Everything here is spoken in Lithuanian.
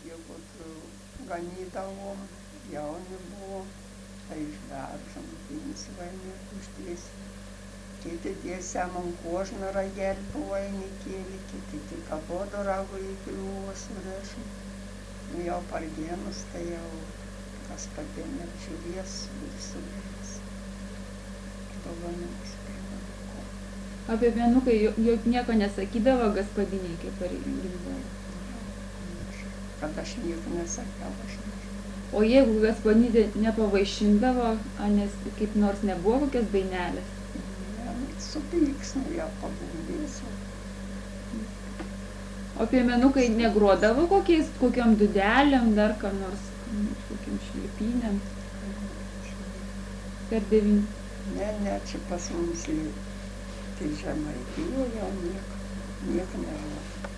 jeigu ganydavom, jauni buvom, tai išvežam pinsvainį uždėsim. Kiti dėsiam ant kožną ragelį pavainykėlį, kiti tik abodo rago į kliūvą surešim. Nu jau par dienus, tai jau kas patiem apžiūrės ir sudės. Dovanos pėvanuko. Apie pienukai juk nieko nesakydavo gaspadiniai, kaip pargindavo. Kad aš nieko nesakiau, aš nežinau. O jeigu gaspadinė nepavaišindavo, nes kaip nors nebuvo kokias dainelės? Supyks, nu ją pagundėsiu. O piemenukai negrodavo kokiam dūdelėm, dar ką nors, kokiam švilpynėm? Per 9. Ne, čia pas mums tai Žemaitijoje jau nieko nebuvo.